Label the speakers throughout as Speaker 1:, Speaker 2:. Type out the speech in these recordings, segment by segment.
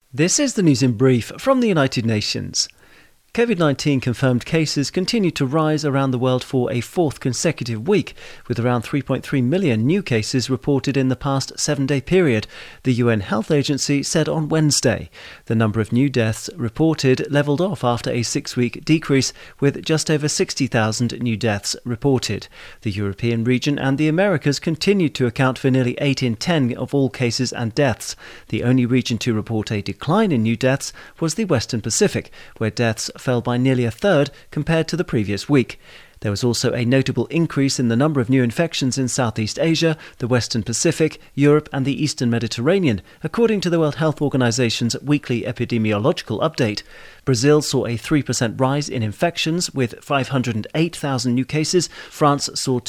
Speaker 1: This is the news in brief from the United Nations. COVID-19 confirmed cases continue to rise around the world for a fourth consecutive week, with around 3.3 million new cases reported in the past 7-day period, the UN Health Agency said on Wednesday. The number of new deaths reported levelled off after a 6-week decrease, with just over 60,000 new deaths reported. The European region and the Americas continued to account for nearly 8 in 10 of all cases and deaths. The only region to report a decline in new deaths was the Western Pacific, where deaths fell by nearly a third compared to the previous week. There was also a notable increase in the number of new infections in Southeast Asia, the Western Pacific, Europe and the Eastern Mediterranean, according to the World Health Organization's weekly epidemiological update. Brazil saw a 3% rise in infections with 508,000 new cases. France saw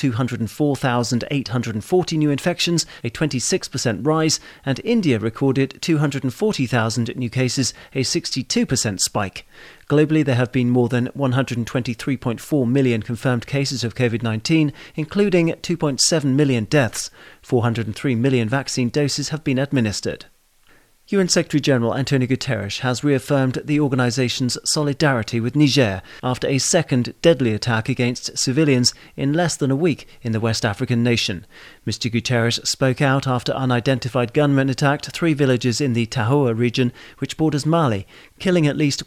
Speaker 1: 204,840 new infections, a 26% rise, and India recorded 240,000 new cases, a 62% spike. Globally, there have been more than 123.4 million confirmed cases of COVID-19, including 2.7 million deaths. 403 million vaccine doses have been administered. UN Secretary-General Antonio Guterres has reaffirmed the organisation's solidarity with Niger after a second deadly attack against civilians in less than a week in the West African nation. Mr Guterres spoke out after unidentified gunmen attacked 3 villages in the Tahoua region, which borders Mali, killing at least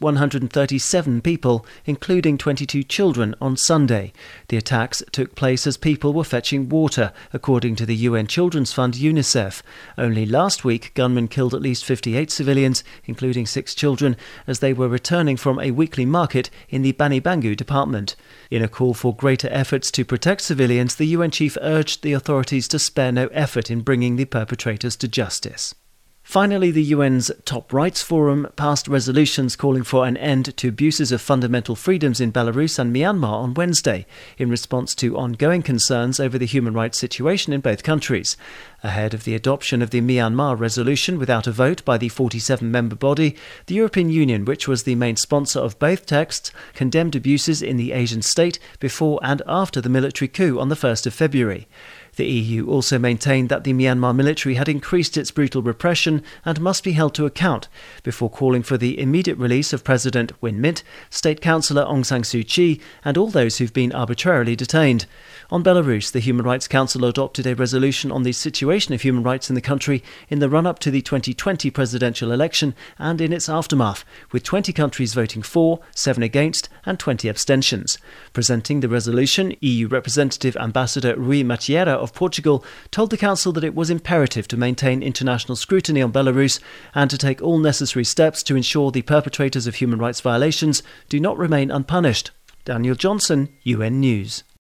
Speaker 1: 137 people, including 22 children, on Sunday. The attacks took place as people were fetching water, according to the UN Children's Fund UNICEF. Only last week, gunmen killed at least 58 civilians, including 6 children, as they were returning from a weekly market in the Bani Bangu department. In a call for greater efforts to protect civilians, the UN chief urged the authorities to spare no effort in bringing the perpetrators to justice. Finally, the UN's Top Rights Forum passed resolutions calling for an end to abuses of fundamental freedoms in Belarus and Myanmar on Wednesday, in response to ongoing concerns over the human rights situation in both countries. Ahead of the adoption of the Myanmar resolution without a vote by the 47-member body, the European Union, which was the main sponsor of both texts, condemned abuses in the Asian state before and after the military coup on the 1st of February. The EU also maintained that the Myanmar military had increased its brutal repression and must be held to account, before calling for the immediate release of President Win Myint, State Councillor Aung San Suu Kyi, and all those who've been arbitrarily detained. On Belarus, the Human Rights Council adopted a resolution on the situation of human rights in the country in the run-up to the 2020 presidential election and in its aftermath, with 20 countries voting for, 7 against and 20 abstentions. Presenting the resolution, EU Representative Ambassador Rui Maciera of Portugal told the Council that it was imperative to maintain international scrutiny on Belarus and to take all necessary steps to ensure the perpetrators of human rights violations do not remain unpunished. Daniel Johnson, UN News.